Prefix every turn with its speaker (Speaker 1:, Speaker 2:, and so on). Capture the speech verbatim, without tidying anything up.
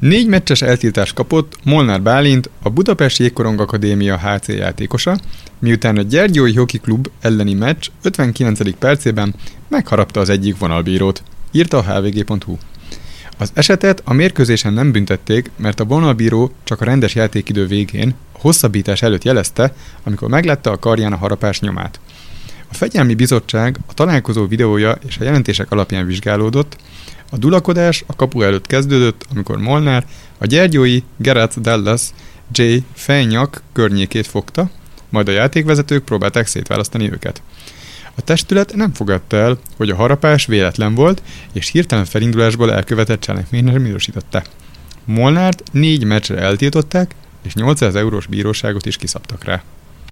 Speaker 1: Négy meccses eltiltást kapott Molnár Bálint, a Budapest Jégkorong Akadémia há cé játékosa, miután a Gyergyói Hoki Klub elleni meccs ötvenkilencedik percében megharapta az egyik vonalbírót, írta a há vé gé pont hú. Az esetet a mérkőzésen nem büntették, mert a vonalbíró csak a rendes játékidő végén, a hosszabbítás előtt jelezte, amikor meglátta a karján a harapás nyomát. A fegyelmi bizottság a találkozó videója és a jelentések alapján vizsgálódott. A dulakodás a kapu előtt kezdődött, amikor Molnár a gyergyói Gerard Dallas J. fejnyak környékét fogta, majd a játékvezetők próbálták szétválasztani őket. A testület nem fogadta el, hogy a harapás véletlen volt, és hirtelen felindulásból elkövetett cselekményre minősítette. Molnárt négy meccsre eltiltották, és nyolcszáz eurós bíróságot is kiszabtak rá.